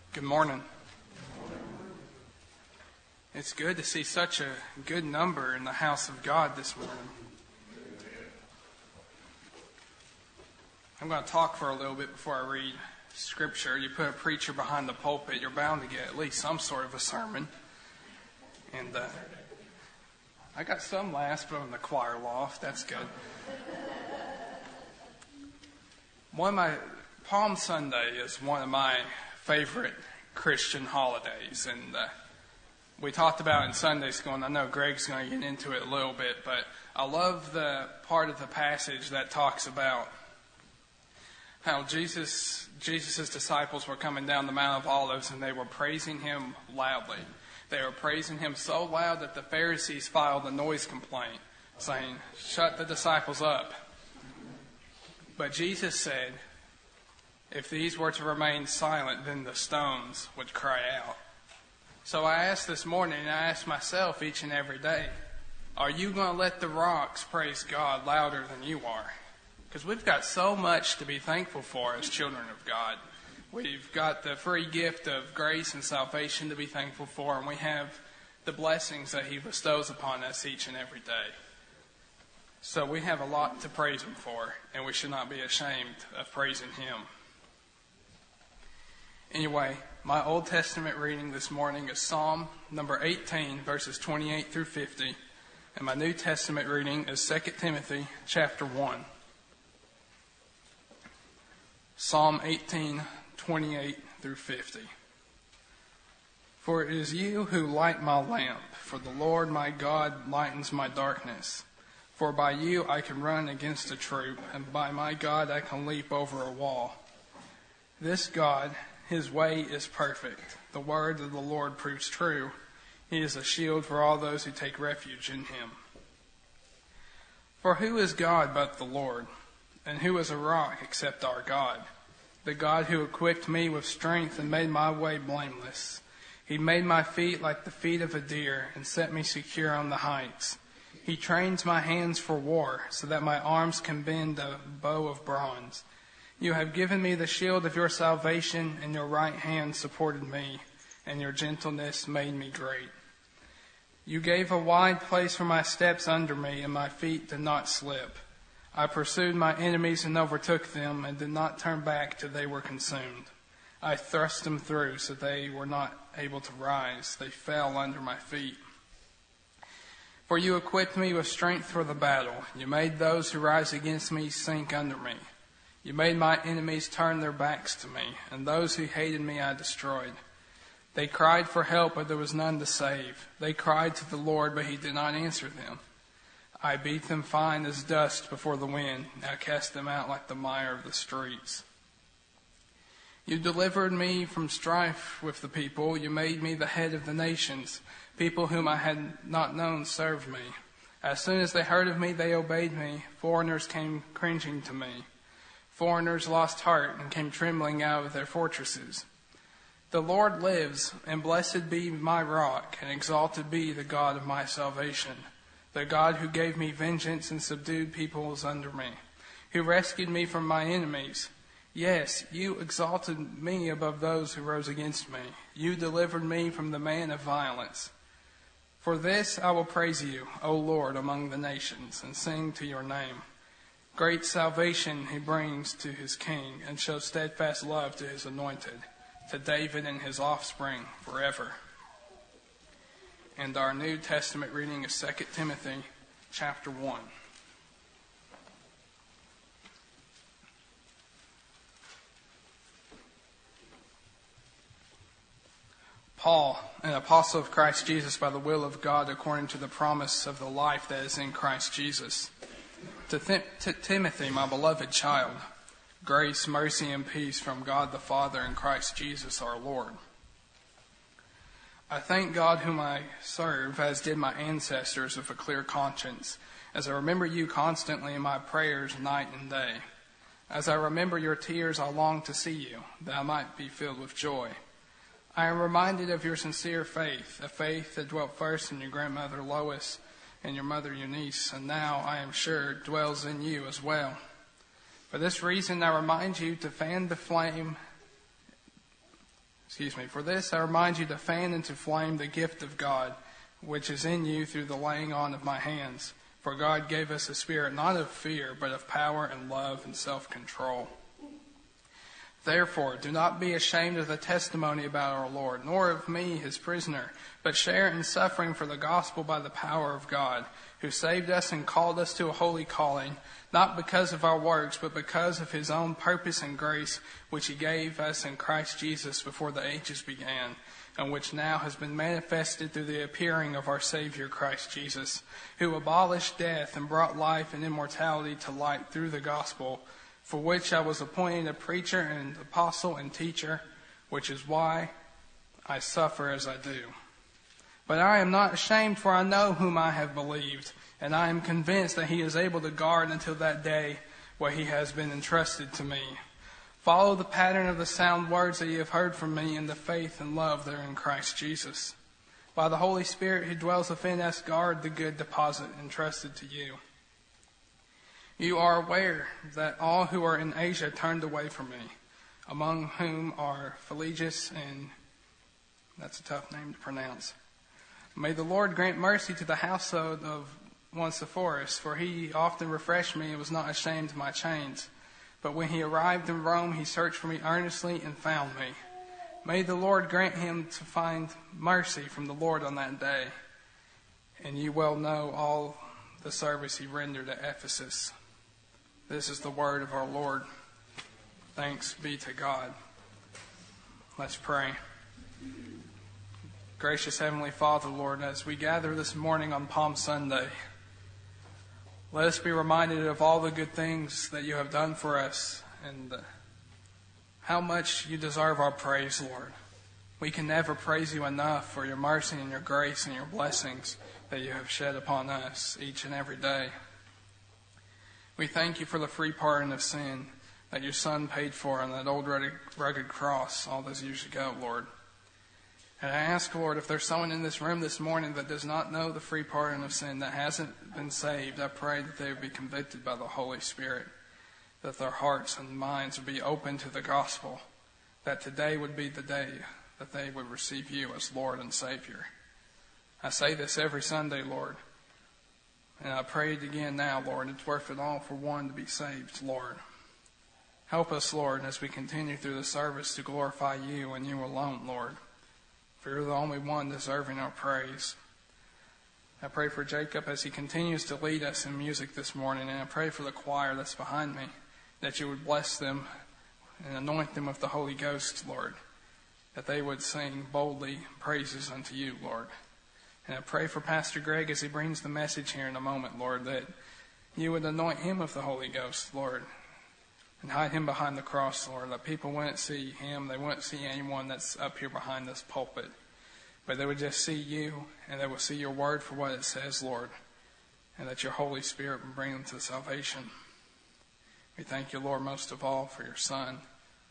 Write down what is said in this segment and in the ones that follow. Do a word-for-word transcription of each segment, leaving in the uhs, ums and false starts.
Good morning. It's good to see such a good number in the house of God this morning. I'm going to talk for a little bit before I read Scripture. You put a preacher behind the pulpit, you're bound to get at least some sort of a sermon. And uh, I got some last, but I'm in the choir loft. That's good. One of my Palm Sunday is one of my favorite Christian holidays, and uh, we talked about in Sunday school, and I know Greg's going to get into it a little bit, but I love the part of the passage that talks about how Jesus, Jesus' disciples were coming down the Mount of Olives, and they were praising him loudly. They were praising him so loud that the Pharisees filed a noise complaint, saying, "Shut the disciples up." But Jesus said, if these were to remain silent, then the stones would cry out. So I asked this morning, and I ask myself each and every day, are you going to let the rocks praise God louder than you are? Because we've got so much to be thankful for as children of God. We've got the free gift of grace and salvation to be thankful for, and we have the blessings that he bestows upon us each and every day. So we have a lot to praise him for, and we should not be ashamed of praising him. Anyway, my Old Testament reading this morning is Psalm number eighteen, verses twenty-eight through fifty. And my New Testament reading is Second Timothy chapter one. Psalm eighteen, twenty-eight through fifty. For it is you who light my lamp, for the Lord my God lightens my darkness. For by you I can run against a troop, and by my God I can leap over a wall. This God, his way is perfect. The word of the Lord proves true. He is a shield for all those who take refuge in him. For who is God but the Lord? And who is a rock except our God? The God who equipped me with strength and made my way blameless. He made my feet like the feet of a deer and set me secure on the heights. He trains my hands for war so that my arms can bend a bow of bronze. You have given me the shield of your salvation, and your right hand supported me, and your gentleness made me great. You gave a wide place for my steps under me, and my feet did not slip. I pursued my enemies and overtook them, and did not turn back till they were consumed. I thrust them through so they were not able to rise. They fell under my feet. For you equipped me with strength for the battle. You made those who rise against me sink under me. You made my enemies turn their backs to me, and those who hated me I destroyed. They cried for help, but there was none to save. They cried to the Lord, but he did not answer them. I beat them fine as dust before the wind. I cast them out like the mire of the streets. You delivered me from strife with the people. You made me the head of the nations. People whom I had not known served me. As soon as they heard of me, they obeyed me. Foreigners came cringing to me. Foreigners lost heart and came trembling out of their fortresses. The Lord lives, and blessed be my rock, and exalted be the God of my salvation, the God who gave me vengeance and subdued peoples under me, who rescued me from my enemies. Yes, you exalted me above those who rose against me. You delivered me from the man of violence. For this I will praise you, O Lord, among the nations, and sing to your name. Great salvation he brings to his king, and shows steadfast love to his anointed, to David and his offspring forever. And our New Testament reading is Second Timothy chapter one. Paul, an apostle of Christ Jesus by the will of God, according to the promise of the life that is in Christ Jesus. To, Th- to Timothy, my beloved child, grace, mercy, and peace from God the Father and Christ Jesus our Lord. I thank God whom I serve, as did my ancestors, with a clear conscience, as I remember you constantly in my prayers night and day. As I remember your tears, I long to see you, that I might be filled with joy. I am reminded of your sincere faith, a faith that dwelt first in your grandmother Lois and your mother Eunice, and now, I am sure, dwells in you as well. For this reason, I remind you to fan the flame Excuse me. For this I remind you to fan into flame the gift of God, which is in you through the laying on of my hands. For God gave us a spirit not of fear, but of power and love and self-control. Therefore, do not be ashamed of the testimony about our Lord, nor of me, his prisoner, but share in suffering for the gospel by the power of God, who saved us and called us to a holy calling, not because of our works, but because of his own purpose and grace, which he gave us in Christ Jesus before the ages began, and which now has been manifested through the appearing of our Savior Christ Jesus, who abolished death and brought life and immortality to light through the gospel, for which I was appointed a preacher and apostle and teacher, which is why I suffer as I do. But I am not ashamed, for I know whom I have believed, and I am convinced that he is able to guard until that day what he has been entrusted to me. Follow the pattern of the sound words that you have heard from me in the faith and love that are in Christ Jesus. By the Holy Spirit who dwells within us, guard the good deposit entrusted to you. You are aware that all who are in Asia turned away from me, among whom are Phygelus and, that's a tough name to pronounce. May the Lord grant mercy to the household of Onesiphorus, for he often refreshed me and was not ashamed of my chains. But when he arrived in Rome, he searched for me earnestly and found me. May the Lord grant him to find mercy from the Lord on that day. And you well know all the service he rendered at Ephesus. This is the word of our Lord. Thanks be to God. Let's pray. Gracious Heavenly Father, Lord, as we gather this morning on Palm Sunday, let us be reminded of all the good things that you have done for us and how much you deserve our praise, Lord. We can never praise you enough for your mercy and your grace and your blessings that you have shed upon us each and every day. We thank you for the free pardon of sin that your Son paid for on that old rugged cross all those years ago, Lord. And I ask, Lord, if there's someone in this room this morning that does not know the free pardon of sin, that hasn't been saved, I pray that they would be convicted by the Holy Spirit, that their hearts and minds would be open to the gospel, that today would be the day that they would receive you as Lord and Savior. I say this every Sunday, Lord, and I pray it again now, Lord. It's worth it all for one to be saved, Lord. Help us, Lord, as we continue through the service to glorify you and you alone, Lord. For you're the only one deserving our praise. I pray for Jacob as he continues to lead us in music this morning, and I pray for the choir that's behind me, that you would bless them and anoint them with the Holy Ghost, Lord, that they would sing boldly praises unto you, Lord. And I pray for Pastor Greg as he brings the message here in a moment, Lord, that you would anoint him with the Holy Ghost, Lord, and hide him behind the cross, Lord, that people wouldn't see him, they wouldn't see anyone that's up here behind this pulpit, but they would just see you, and they would see your word for what it says, Lord, and that your Holy Spirit would bring them to salvation. We thank you, Lord, most of all for your Son.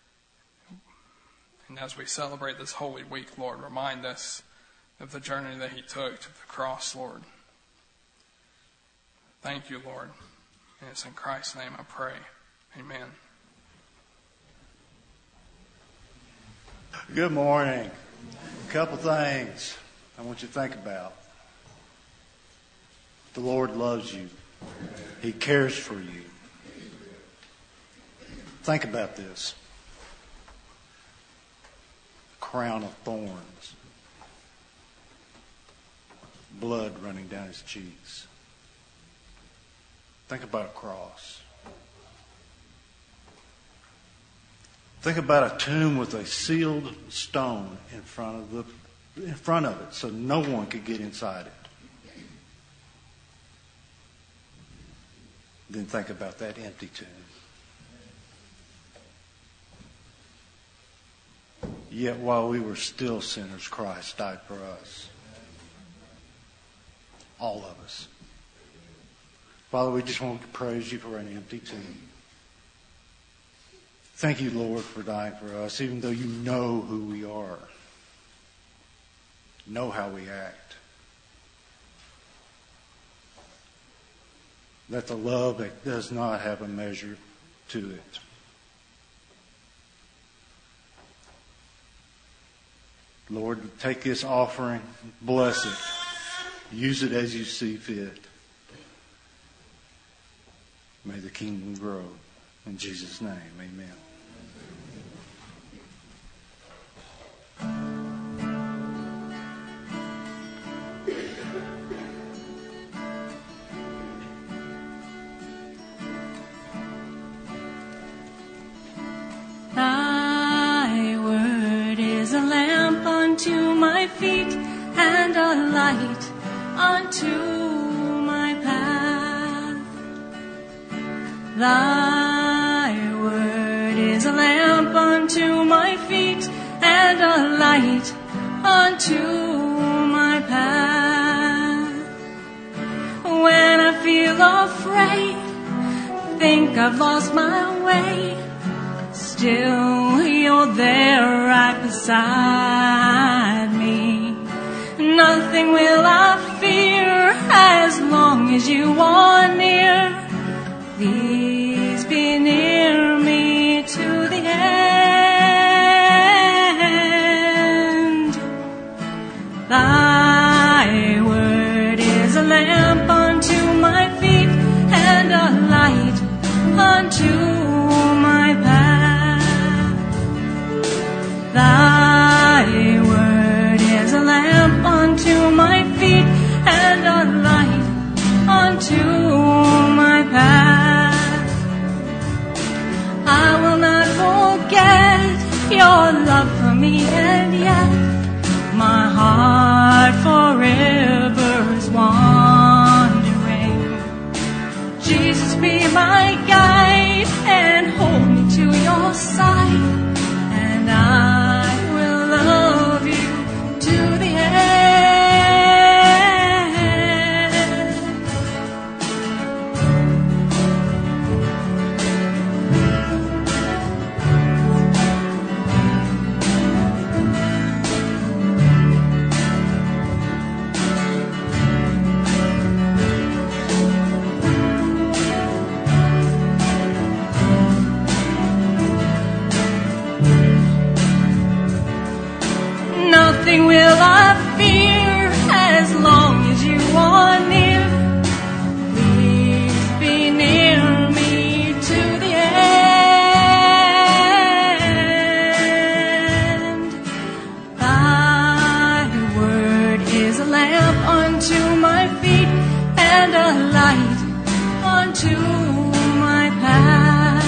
And as we celebrate this Holy Week, Lord, remind us of the journey that he took to the cross, Lord. Thank you, Lord. And it's in Christ's name I pray. Amen. Good morning. A couple things I want you to think about. The Lord loves you. He cares for you. Think about this. A crown of thorns. Blood running down his cheeks. Think about a cross. Think about a tomb with a sealed stone in front of the in front of it, so no one could get inside it. Then think about that empty tomb. Yet while we were still sinners, Christ died for us. All of us. Father, we just want to praise you for an empty tomb. Thank you, Lord, for dying for us, even though you know who we are, know how we act. That the love that does not have a measure to it. Lord, take this offering, bless it, use it as you see fit. May the kingdom grow. In Jesus' name, amen. Thy word is a lamp unto my feet and a light unto my path. Thy word is a lamp unto my feet and a light unto my path. When I feel afraid, think I've lost my way, still you're there right beside me. Nothing will I fear as long as you are near. Please be near me to the end. Thy word is a lamp unto my feet and a light unto my path. Thy word is a lamp unto my feet and a light unto my path. I will not forget your love for me, and yet my heart forever is wandering. Jesus, be my guide and hold me to your side, and I will love you to the end. Nothing will I fear as long as you are near. Please be near me to the end. Thy word is a lamp unto my feet and a light unto my path.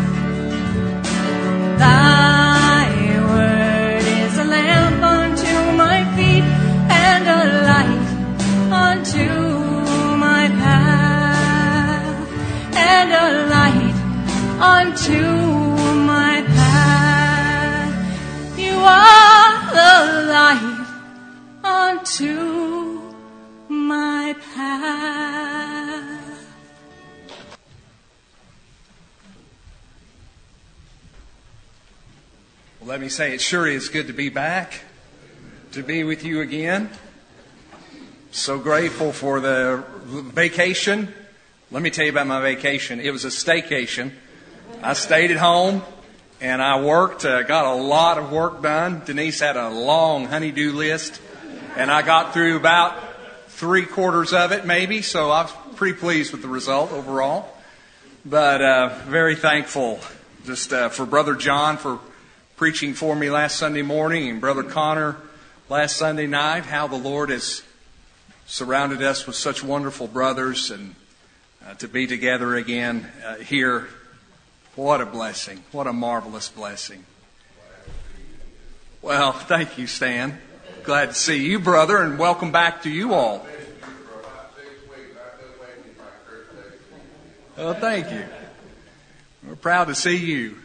Thy word is a lamp unto my feet and a light unto my path, and a light unto my path. You are the light unto my path. Well, let me say, it sure is good to be back, to be with you again. So grateful for the vacation. Let me tell you about my vacation. It was a staycation. I stayed at home and I worked, uh, got a lot of work done. Denise had a long honey-do list, and I got through about three quarters of it maybe, so I was pretty pleased with the result overall. But uh, very thankful just uh, for Brother John for preaching for me last Sunday morning, and Brother Connor last Sunday night, how the Lord has surrounded us with such wonderful brothers, and uh, to be together again uh, here. What a blessing. What a marvelous blessing. Well, thank you, Stan. Glad to see you, brother, and welcome back to you all. Oh, thank you. We're proud to see you.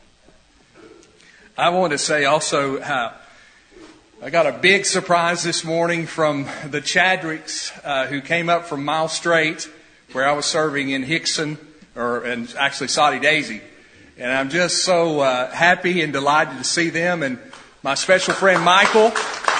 I want to say also, uh, I got a big surprise this morning from the Chadwicks, uh, who came up from Mile Straight, where I was serving in Hickson, or and actually Soddy Daisy. And I'm just so uh, happy and delighted to see them, and my special friend Michael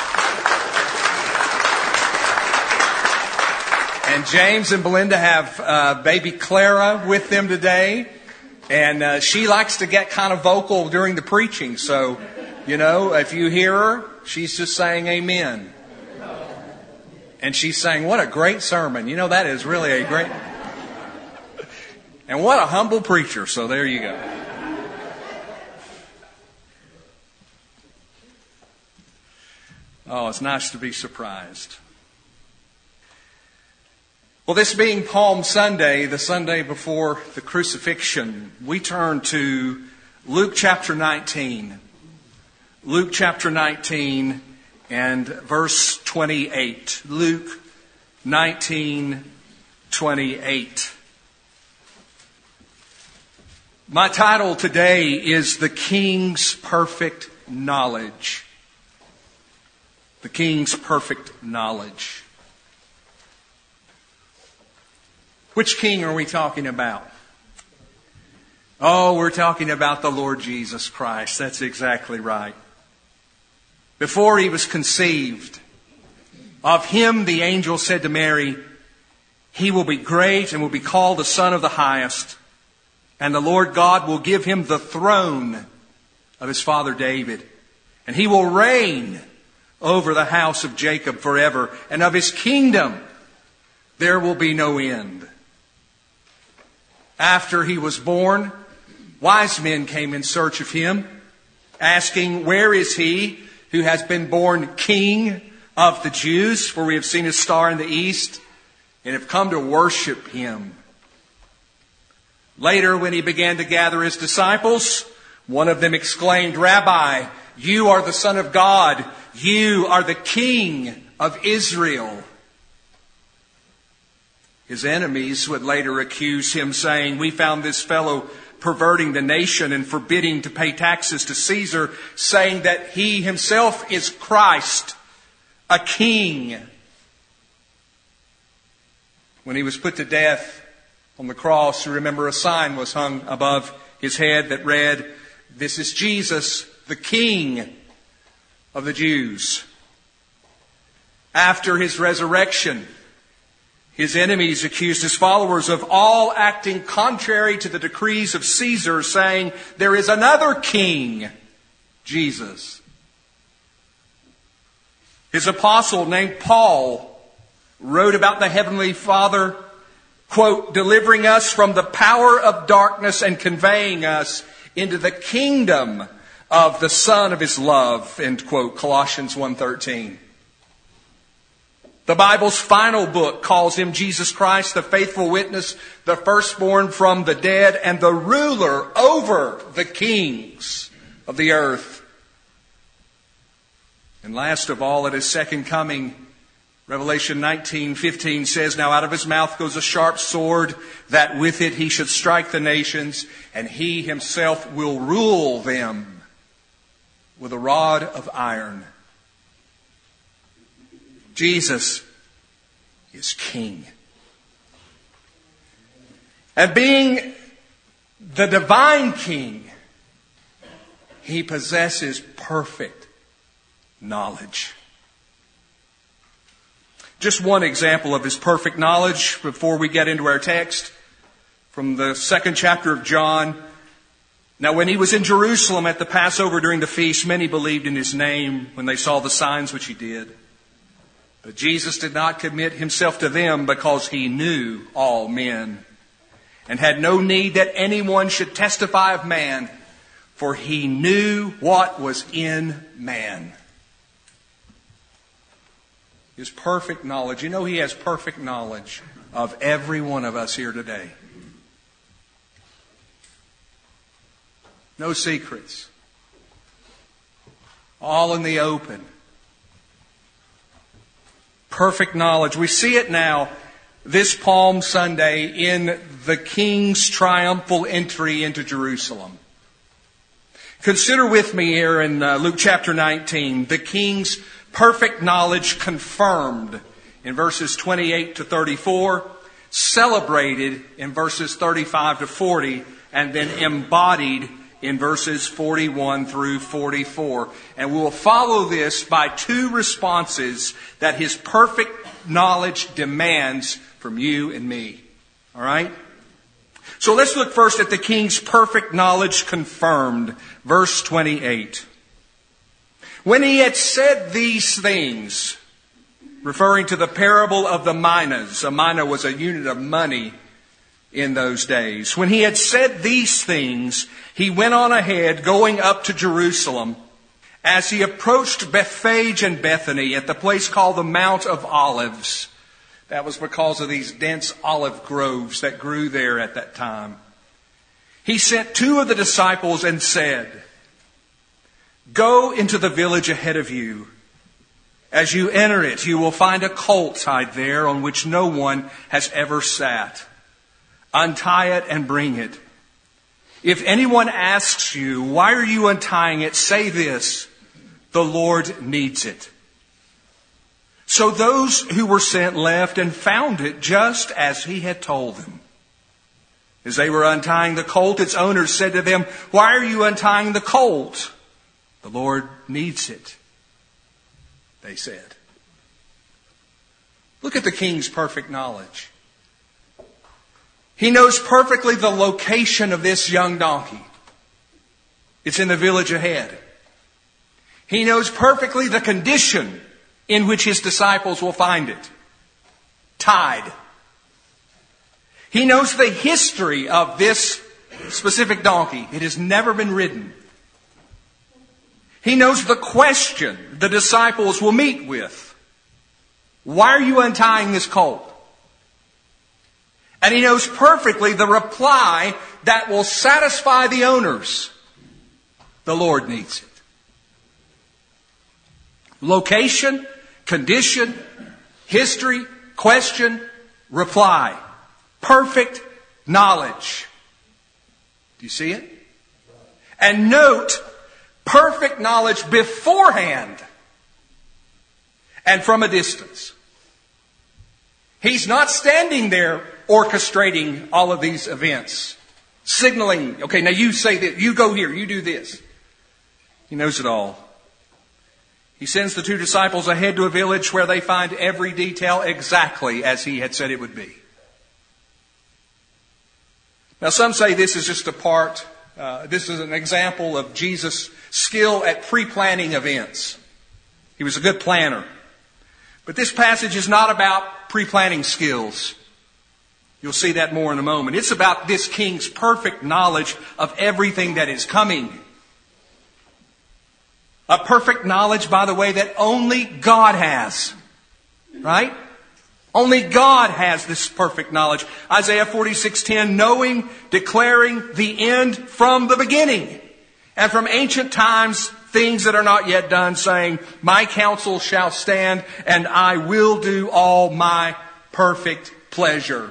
and James and Belinda have uh, baby Clara with them today. And uh, she likes to get kind of vocal during the preaching, so You know, if you hear her, she's just saying amen. And she's saying, what a great sermon. You know, that is really a great... And what a humble preacher. So there you go. Oh, it's nice to be surprised. Well, this being Palm Sunday, the Sunday before the crucifixion, we turn to Luke chapter nineteen. Luke chapter nineteen and verse twenty-eight. Luke nineteen, twenty-eight. My title today is The King's Perfect Knowledge. The King's Perfect Knowledge. Which king are we talking about? Oh, we're talking about the Lord Jesus Christ. That's exactly right. Before he was conceived, of him the angel said to Mary, he will be great and will be called the Son of the Highest. And the Lord God will give him the throne of his father David. And he will reign over the house of Jacob forever. And of his kingdom there will be no end. After he was born, wise men came in search of him, asking, where is he who has been born King of the Jews? For we have seen his star in the east and have come to worship him. Later, when he began to gather his disciples, one of them exclaimed, Rabbi, you are the Son of God. You are the King of Israel. His enemies would later accuse him, saying, we found this fellow perverting the nation and forbidding to pay taxes to Caesar, saying that he himself is Christ, a king. When he was put to death on the cross, you remember a sign was hung above his head that read, this is Jesus, the King of the Jews. After his resurrection, his enemies accused his followers of all acting contrary to the decrees of Caesar, saying, there is another king, Jesus. His apostle named Paul wrote about the Heavenly Father, quote, delivering us from the power of darkness and conveying us into the kingdom of the Son of his love, end quote, Colossians one thirteen. The Bible's final book calls him Jesus Christ, the faithful witness, the firstborn from the dead, and the ruler over the kings of the earth. And last of all, at his second coming, Revelation nineteen fifteen says, now out of his mouth goes a sharp sword, that with it he should strike the nations, and he himself will rule them with a rod of iron. Jesus is King. And being the divine King, he possesses perfect knowledge. Just one example of his perfect knowledge before we get into our text from the second chapter of John. Now, when he was in Jerusalem at the Passover during the feast, many believed in his name when they saw the signs which he did. But Jesus did not commit himself to them because he knew all men and had no need that anyone should testify of man, for he knew what was in man. His perfect knowledge. You know, he has perfect knowledge of every one of us here today. No secrets. All in the open. Perfect knowledge. We see it now this Palm Sunday in the King's triumphal entry into Jerusalem. Consider with me here in uh, Luke chapter nineteen, the King's perfect knowledge confirmed in verses twenty-eight to thirty-four, celebrated in verses thirty-five to forty, and then embodied in verses forty-one through forty-four. And we will follow this by two responses that his perfect knowledge demands from you and me. All right? So let's look first at the King's perfect knowledge confirmed. Verse twenty-eight. When he had said these things, referring to the parable of the minas, a mina was a unit of money in those days. When he had said these things, he went on ahead, going up to Jerusalem. As he approached Bethphage and Bethany at the place called the Mount of Olives, that was because of these dense olive groves that grew there at that time, he sent two of the disciples and said, "Go into the village ahead of you. As you enter it, you will find a colt tied there on which no one has ever sat. Untie it and bring it. If anyone asks you, 'Why are you untying it?' say this, 'The Lord needs it.'" So those who were sent left and found it just as he had told them. As they were untying the colt, its owners said to them, "Why are you untying the colt?" "The Lord needs it," they said. Look at the king's perfect knowledge. He knows perfectly the location of this young donkey. It's in the village ahead. He knows perfectly the condition in which his disciples will find it. Tied. He knows the history of this specific donkey. It has never been ridden. He knows the question the disciples will meet with. "Why are you untying this colt?" And he knows perfectly the reply that will satisfy the owners. "The Lord needs it." Location, condition, history, question, reply. Perfect knowledge. Do you see it? And note, perfect knowledge beforehand and from a distance. He's not standing there orchestrating all of these events, signaling, "Okay, now you say that, you go here, you do this." He knows it all. He sends the two disciples ahead to a village where they find every detail exactly as he had said it would be. Now some say this is just a part, uh, this is an example of Jesus' skill at pre-planning events. He was a good planner. But this passage is not about pre-planning skills. You'll see that more in a moment. It's about this king's perfect knowledge of everything that is coming. A perfect knowledge, by the way, that only God has. Right? Only God has this perfect knowledge. Isaiah forty-six ten, knowing, declaring the end from the beginning. And from ancient times, things that are not yet done, saying, "My counsel shall stand, and I will do all my perfect pleasure."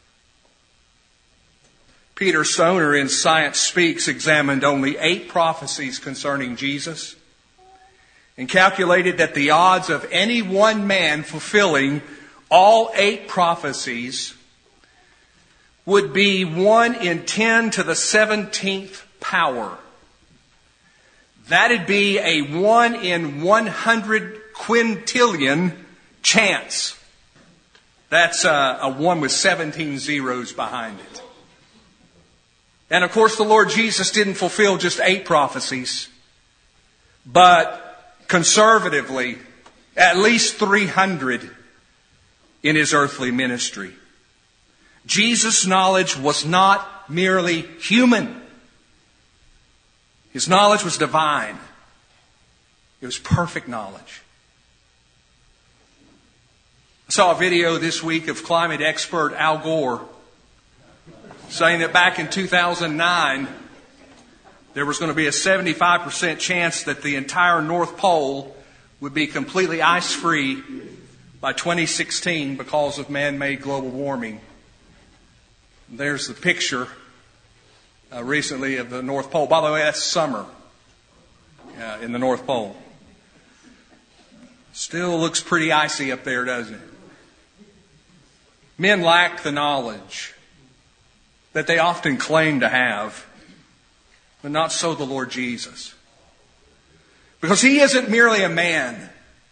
Peter Stoner in Science Speaks examined only eight prophecies concerning Jesus and calculated that the odds of any one man fulfilling all eight prophecies would be one in ten to the seventeenth power. That'd be a one in one hundred quintillion chance. That's a, a one with seventeen zeros behind it. And of course the Lord Jesus didn't fulfill just eight prophecies, but conservatively, at least three hundred in his earthly ministry. Jesus' knowledge was not merely human. His knowledge was divine. It was perfect knowledge. I saw a video this week of climate expert Al Gore saying that back in two thousand nine, there was going to be a seventy-five percent chance that the entire North Pole would be completely ice-free by twenty sixteen because of man-made global warming. There's the picture uh, recently of the North Pole. By the way, that's summer uh, in the North Pole. Still looks pretty icy up there, doesn't it? Men lack the knowledge that they often claim to have, but not so the Lord Jesus. Because He isn't merely a man,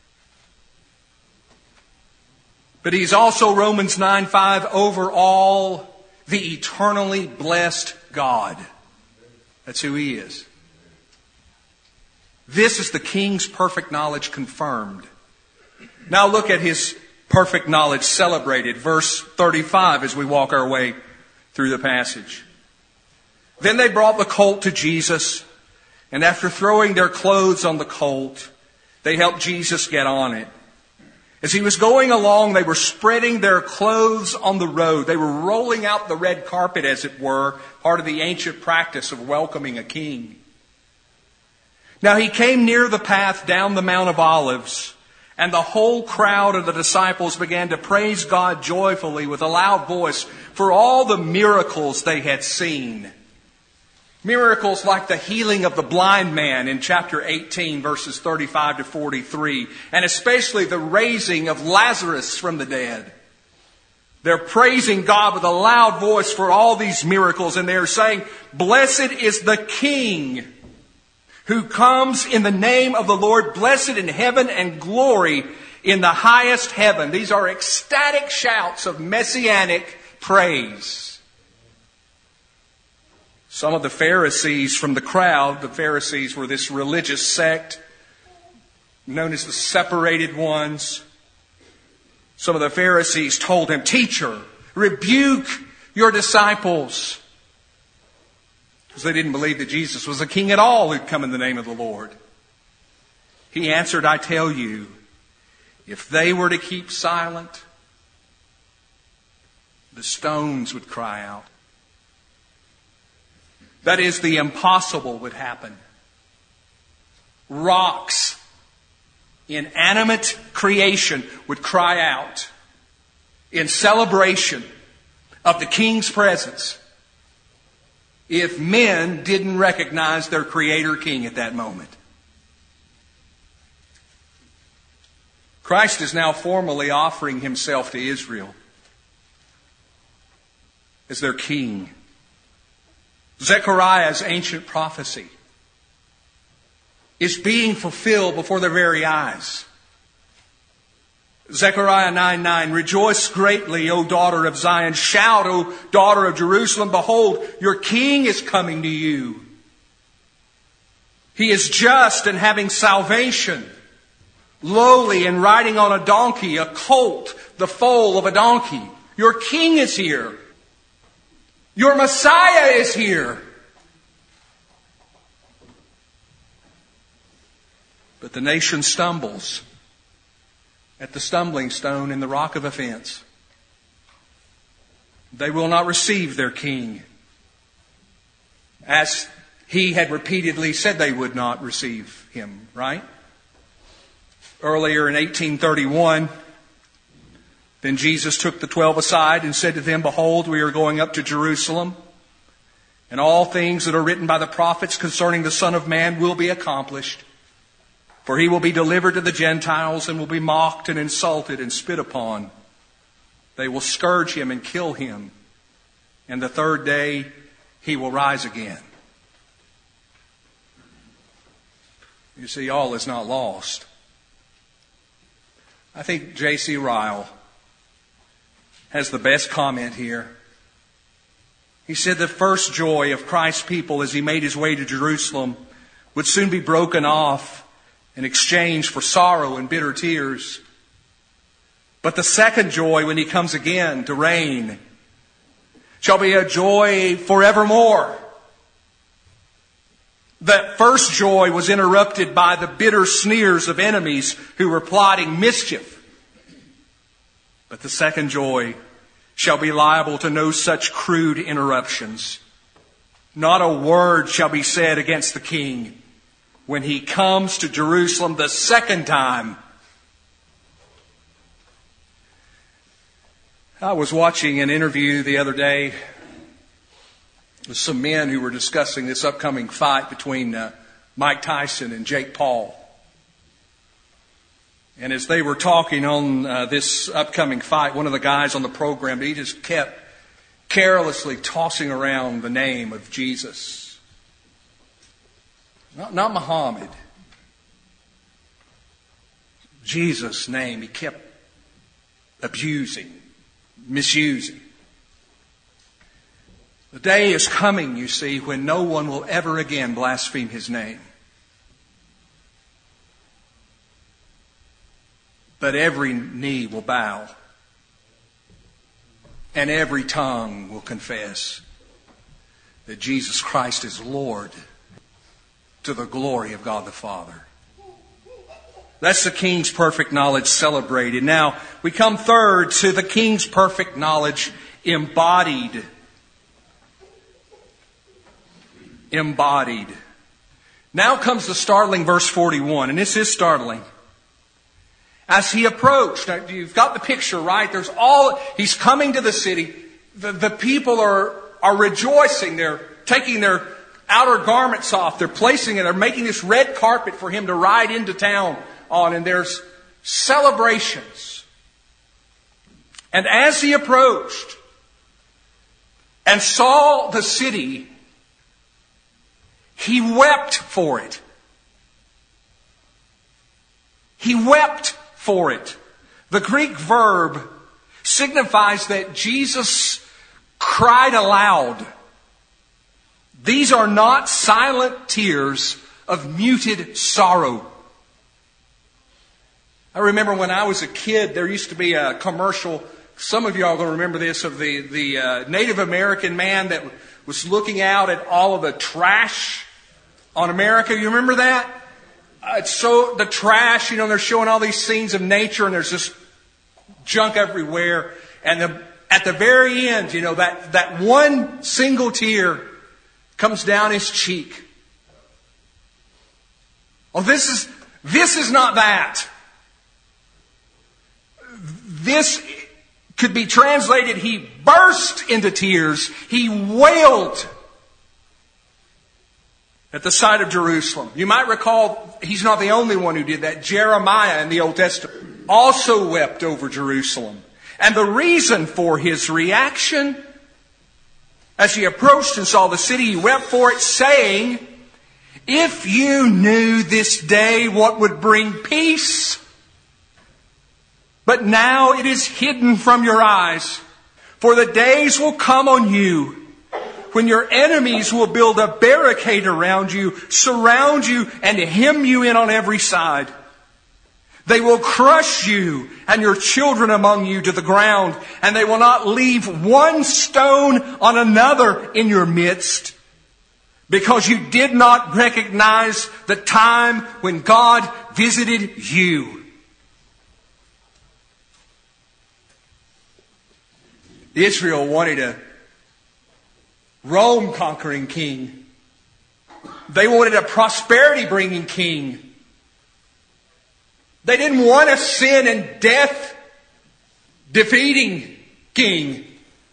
but He's also, Romans nine five, over all the eternally blessed God. That's who He is. This is the king's perfect knowledge confirmed. Now look at his perfect knowledge celebrated. Verse thirty-five as we walk our way through the passage. Then they brought the colt to Jesus, and after throwing their clothes on the colt, they helped Jesus get on it. As he was going along, they were spreading their clothes on the road. They were rolling out the red carpet, as it were, part of the ancient practice of welcoming a king. Now he came near the path down the Mount of Olives, and the whole crowd of the disciples began to praise God joyfully with a loud voice for all the miracles they had seen. Miracles like the healing of the blind man in chapter eighteen, verses thirty-five to forty-three, and especially the raising of Lazarus from the dead. They're praising God with a loud voice for all these miracles, and they're saying, "Blessed is the King who comes in the name of the Lord, blessed in heaven and glory in the highest heaven." These are ecstatic shouts of messianic praise. Some of the Pharisees from the crowd, the Pharisees were this religious sect known as the separated ones. Some of the Pharisees told him, "Teacher, rebuke your disciples." Because they didn't believe that Jesus was a king at all who'd come in the name of the Lord. He answered, "I tell you, if they were to keep silent, the stones would cry out." That is, the impossible would happen. Rocks, inanimate creation, would cry out in celebration of the King's presence if men didn't recognize their Creator King at that moment. Christ is now formally offering himself to Israel as their King. Zechariah's ancient prophecy is being fulfilled before their very eyes. Zechariah nine nine, "Rejoice greatly, O daughter of Zion. Shout, O daughter of Jerusalem. Behold, your king is coming to you. He is just and having salvation, lowly and riding on a donkey, a colt, the foal of a donkey. Your king is here. Your Messiah is here." But the nation stumbles at the stumbling stone in the rock of offense. They will not receive their king, as he had repeatedly said they would not receive him, right? Earlier in eighteen thirty-one, then Jesus took the twelve aside and said to them, "Behold, we are going up to Jerusalem, and all things that are written by the prophets concerning the Son of Man will be accomplished. For he will be delivered to the Gentiles and will be mocked and insulted and spit upon. They will scourge him and kill him, and the third day he will rise again." You see, all is not lost. I think J C Ryle has the best comment here. He said the first joy of Christ's people as he made his way to Jerusalem would soon be broken off in exchange for sorrow and bitter tears. But the second joy, when he comes again to reign, shall be a joy forevermore. That first joy was interrupted by the bitter sneers of enemies who were plotting mischief. But the second joy shall be liable to no such crude interruptions. Not a word shall be said against the King when he comes to Jerusalem the second time. I was watching an interview the other day with some men who were discussing this upcoming fight between uh, Mike Tyson and Jake Paul. And as they were talking on uh, this upcoming fight, one of the guys on the program, he just kept carelessly tossing around the name of Jesus. Not, not Muhammad. Jesus' name he kept abusing, misusing. The day is coming, you see, when no one will ever again blaspheme his name. But every knee will bow, and every tongue will confess that Jesus Christ is Lord, to the glory of God the Father. That's the King's perfect knowledge celebrated. Now, we come third to the King's perfect knowledge embodied. Embodied. Now comes the startling verse forty-one, and this is startling. As he approached, now you've got the picture, right? There's all, he's coming to the city. The, the people are, are rejoicing. They're taking their outer garments off. They're placing it. They're making this red carpet for him to ride into town on. And there's celebrations. And as he approached and saw the city, he wept for it. He wept for it. The Greek verb signifies that Jesus cried aloud. These are not silent tears of muted sorrow. I remember when I was a kid, there used to be a commercial. Some of you are going to remember this, of the, the uh, Native American man that was looking out at all of the trash on America. You remember that? Uh, it's so, the trash, you know, they're showing all these scenes of nature and there's just junk everywhere. And the, at the very end, you know, that, that one single tear comes down his cheek. Oh, this is, this is not that. This could be translated, he burst into tears. He wailed at the sight of Jerusalem. You might recall, he's not the only one who did that. Jeremiah in the Old Testament also wept over Jerusalem. And the reason for his reaction, as he approached and saw the city, he wept for it, saying, "If you knew this day what would bring peace, but now it is hidden from your eyes. For the days will come on you when your enemies will build a barricade around you, surround you, and hem you in on every side. They will crush you and your children among you to the ground, and they will not leave one stone on another in your midst, because you did not recognize the time when God visited you." Israel wanted a Rome conquering king. They wanted a prosperity bringing king. They didn't want a sin and death defeating king.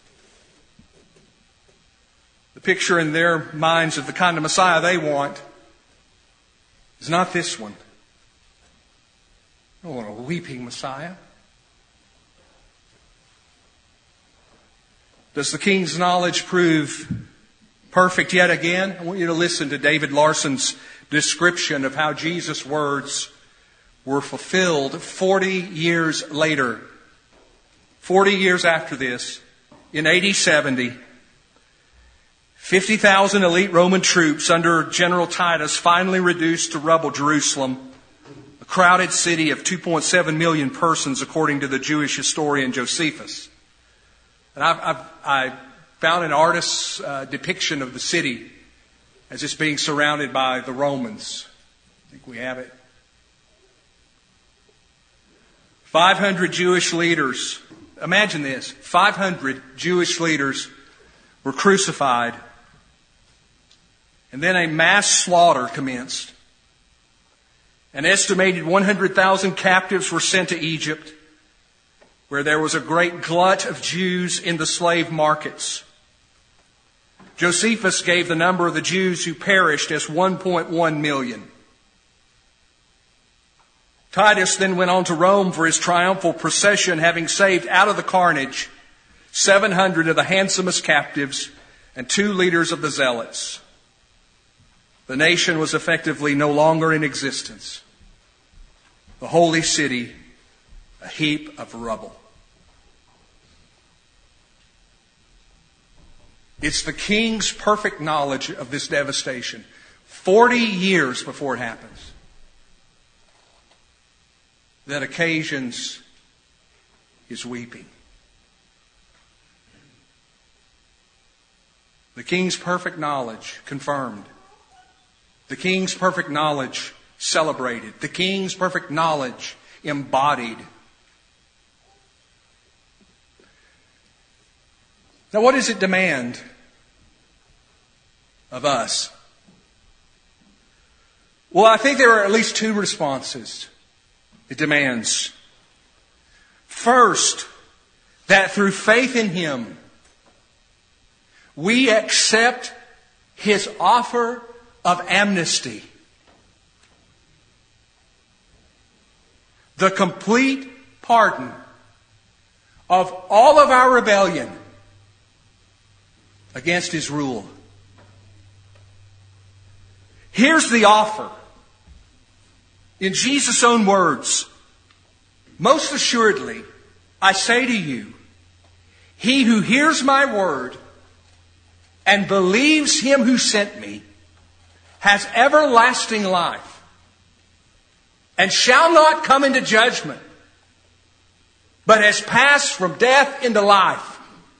The picture in their minds of the kind of Messiah they want is not this one. They don't want a weeping Messiah. Does the king's knowledge prove perfect yet again? I want you to listen to David Larson's description of how Jesus' words were fulfilled forty years later. forty years after this, in A D seventy, fifty thousand elite Roman troops under General Titus finally reduced to rubble Jerusalem, a crowded city of two point seven million persons according to the Jewish historian Josephus. And I've, I've, I found an artist's uh, depiction of the city as it's being surrounded by the Romans. I think we have it. five hundred Jewish leaders. Imagine this. five hundred Jewish leaders were crucified. And then a mass slaughter commenced. An estimated one hundred thousand captives were sent to Egypt, where there was a great glut of Jews in the slave markets. Josephus gave the number of the Jews who perished as one point one million. Titus then went on to Rome for his triumphal procession, having saved out of the carnage seven hundred of the handsomest captives and two leaders of the zealots. The nation was effectively no longer in existence. The holy city, a heap of rubble. It's the king's perfect knowledge of this devastation, forty years before it happens. that occasions his weeping. The king's perfect knowledge confirmed. The king's perfect knowledge celebrated. The king's perfect knowledge embodied. Now, what does it demand of us? Well, I think there are at least two responses it demands. First, that through faith in Him, we accept His offer of amnesty. The complete pardon of all of our rebellion against His rule. Here's the offer. In Jesus' own words, most assuredly, I say to you, he who hears my word and believes Him who sent me has everlasting life and shall not come into judgment, but has passed from death into life.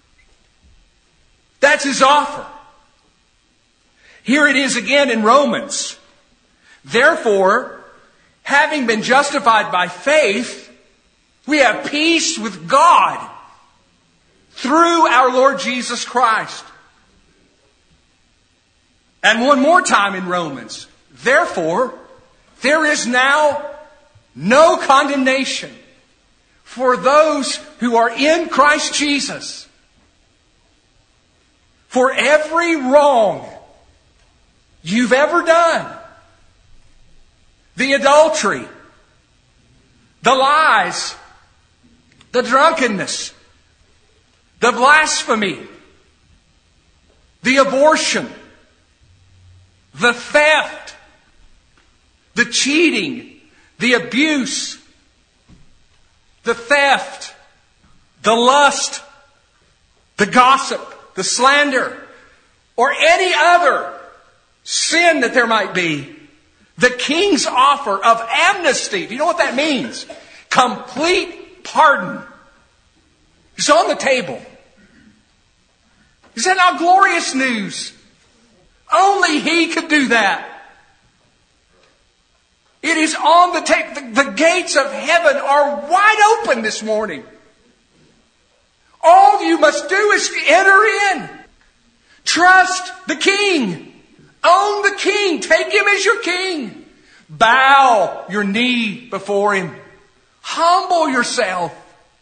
That's His offer. Here it is again in Romans. Therefore, having been justified by faith, we have peace with God through our Lord Jesus Christ. And one more time in Romans. Therefore, there is now no condemnation for those who are in Christ Jesus. For every wrong you've ever done, the adultery, the lies, the drunkenness, the blasphemy, the abortion, the theft, the cheating, the abuse, the theft, the lust, the gossip, the slander, or any other sin that there might be, the king's offer of amnesty. Do you know what that means? Complete pardon is on the table. Is that not glorious news? Only He could do that. It is on the table. The, the gates of heaven are wide open this morning. All you must do is enter in. Trust the King. Own the King. Take Him as your King. Bow your knee before Him. Humble yourself.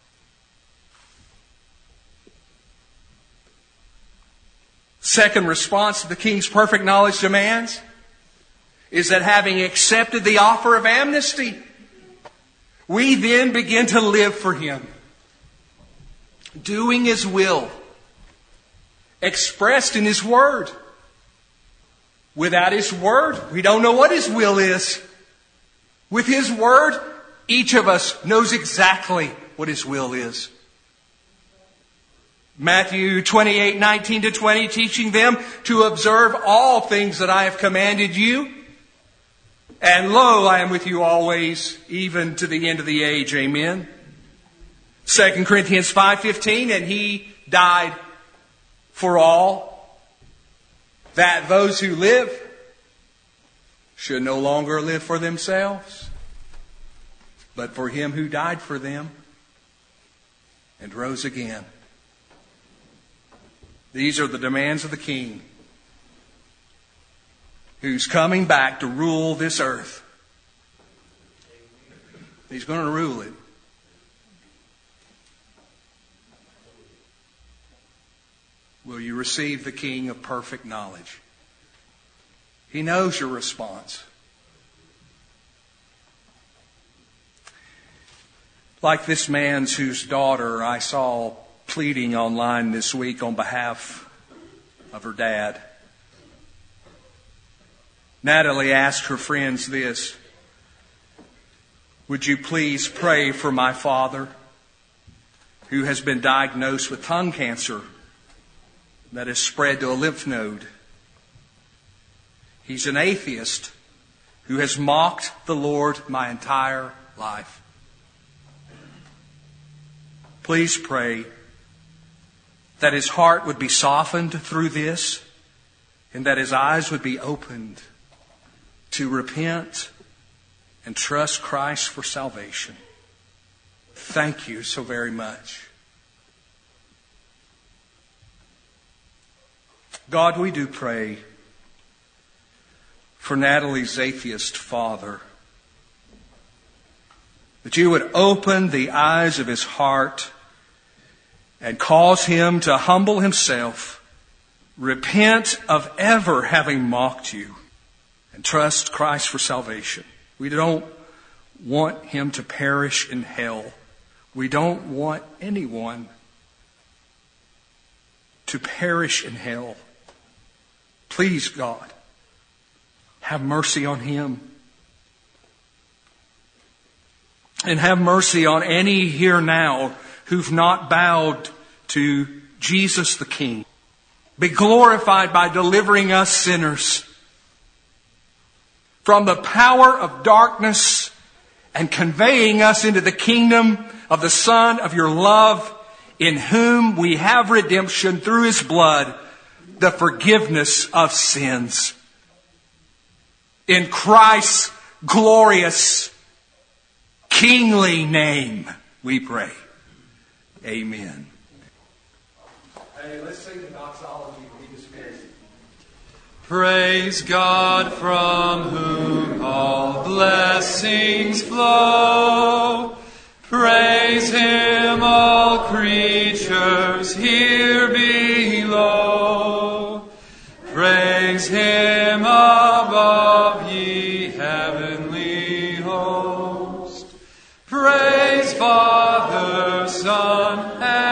Second response to the King's perfect knowledge demands is that having accepted the offer of amnesty, we then begin to live for Him, doing His will, expressed in His Word. Without His Word, we don't know what His will is. With His Word, each of us knows exactly what His will is. Matthew twenty-eight, nineteen to twenty, teaching them to observe all things that I have commanded you. And lo, I am with you always, even to the end of the age. Amen. Second Corinthians five fifteen, and He died for all, that those who live should no longer live for themselves, but for Him who died for them and rose again. These are the demands of the King, who's coming back to rule this earth. He's going to rule it. Will you receive the King of perfect knowledge? He knows your response. Like this man's whose daughter I saw pleading online this week on behalf of her dad. Natalie asked her friends this: would you please pray for my father, who has been diagnosed with tongue cancer that has spread to a lymph node? He's an atheist who has mocked the Lord my entire life. please pray that his heart would be softened through this and that his eyes would be opened to repent and trust Christ for salvation. Thank you so very much. God, we do pray for Natalie's atheist father, that you would open the eyes of his heart and cause him to humble himself, repent of ever having mocked you, and trust Christ for salvation. We don't want him to perish in hell. We don't want anyone to perish in hell. Please, God, have mercy on him. And have mercy on any here now who've not bowed to Jesus the King. Be glorified by delivering us sinners from the power of darkness and conveying us into the kingdom of the Son of your love, in whom we have redemption through his blood, the forgiveness of sins. In Christ's glorious, kingly name, we pray. Amen. Hey, let's sing the doxology and be dismissed. Praise God, from whom all blessings flow. Praise him, all creatures here below. Praise him above, ye heavenly host. Praise Father, Son, and